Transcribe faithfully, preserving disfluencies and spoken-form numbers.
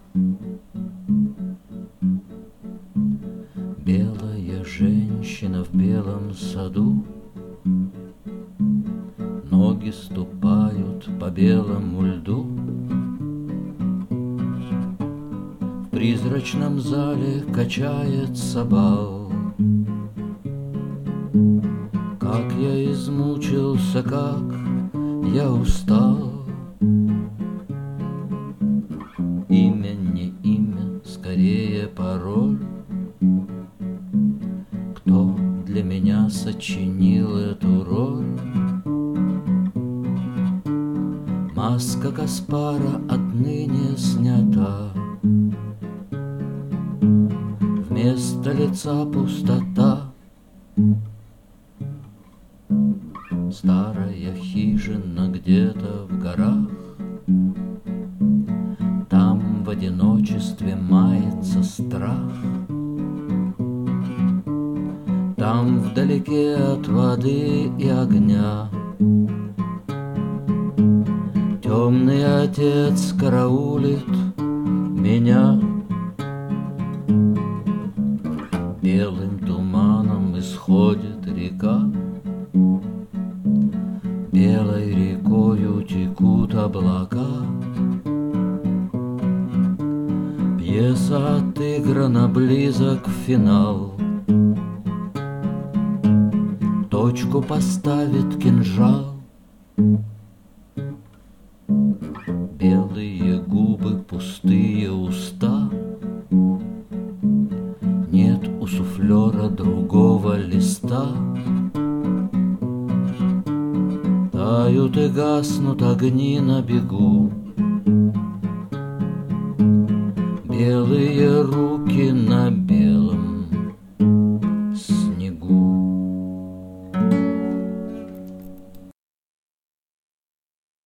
Белая женщина в белом саду, ноги ступают по белому льду. В призрачном зале качается бал. Как я измучился, как я устал. Имя, не имя, скорее пароль. Кто для меня сочинил эту роль? Маска Каспара отныне снята. Вместо лица пустота. Старая хижина где-то в горах. Там в одиночестве мается страх. Там вдалеке от воды и огня темный отец караулит меня. Белым туманом исходит река. Белой рекою текут облака. Пьеса отыграна, близок финал. Точку поставит кинжал. Белые губы, пустые уста. Нет у суфлера другого листа. Тают и гаснут огни на бегу. Белые руки на